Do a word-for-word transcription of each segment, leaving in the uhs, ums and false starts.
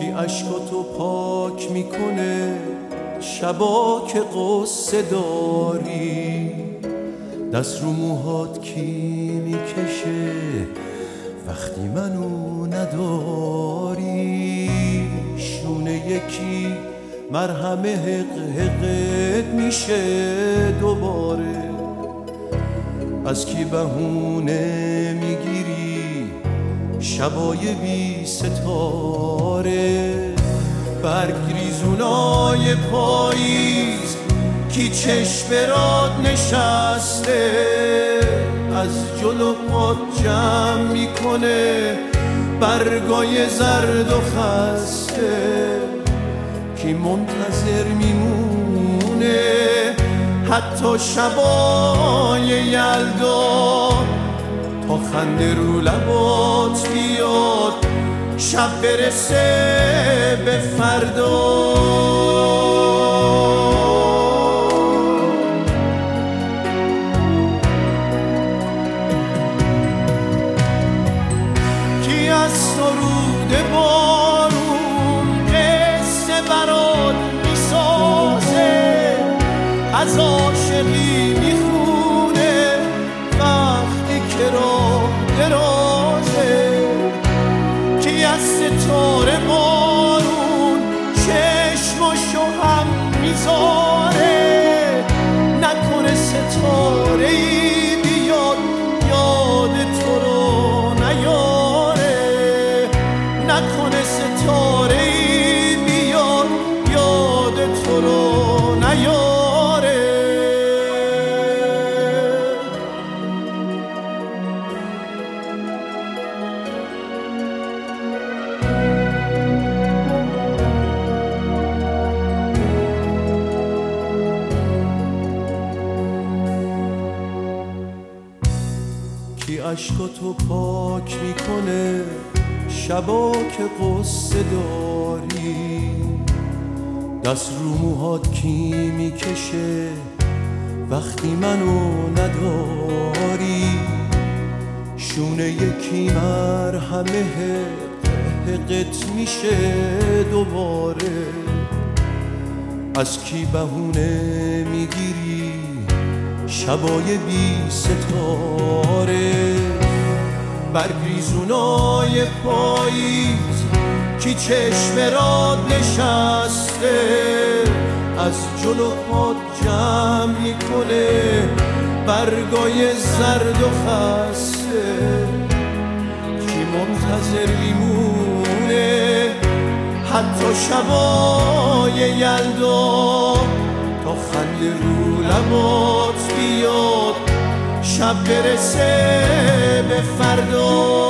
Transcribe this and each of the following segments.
کی عشقاتو پاک میکنه شبا که قصه داری؟ دست رو موهات کی میکشه وقتی منو نداری؟ شونه یکی مرهم حق حقت میشه دوباره؟ از کی بهونه میگیری شبای بی ستاره؟ برگ ریزونای پاییز کی چشم راد نشسته از جلو پات جمع میکنه برگای زرد و خسته؟ کی منتظر میمونه حتی شبای یلدا تا خنده رو لبات بیاد شب برسه به فردا؟ کی از سرود بارون قصه برات میسازه از عاشقی میخونه وقتی که راه درازه؟ کی از ستاره بارون چشماشو هم میذاره نکنه ستاره ای بیاد یاد تو رو نیاره؟ نکنه ستاره ای بیاد یاد تو رو نیاره؟ کی عشقاتو پاک میکنه شبا که قصه داری؟ دست رو موهات کی میکشه وقتی منو نداری؟ شونه یکی مرهم حقت میشه دوباره؟ از کی بهونه میگیری شبای بی ستاره؟ برگ ریزونای پاییز کی چشم راد نشسته از جلو پات جمع میکنه برگای زرد و خسته؟ کی منتظر میمونه حتی شبای یلدا تا خنده رو لبات بیاد شب برسه به فردا؟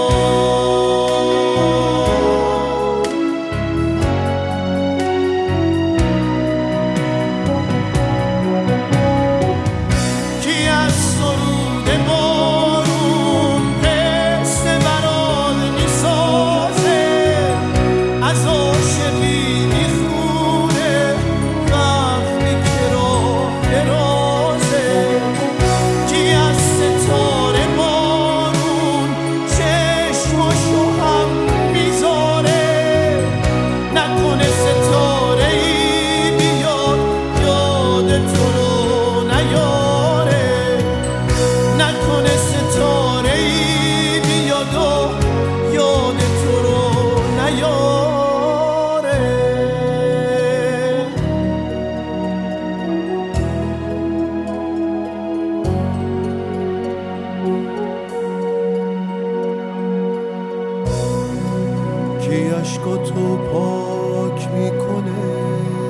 کی عشقاتو پاک میکنه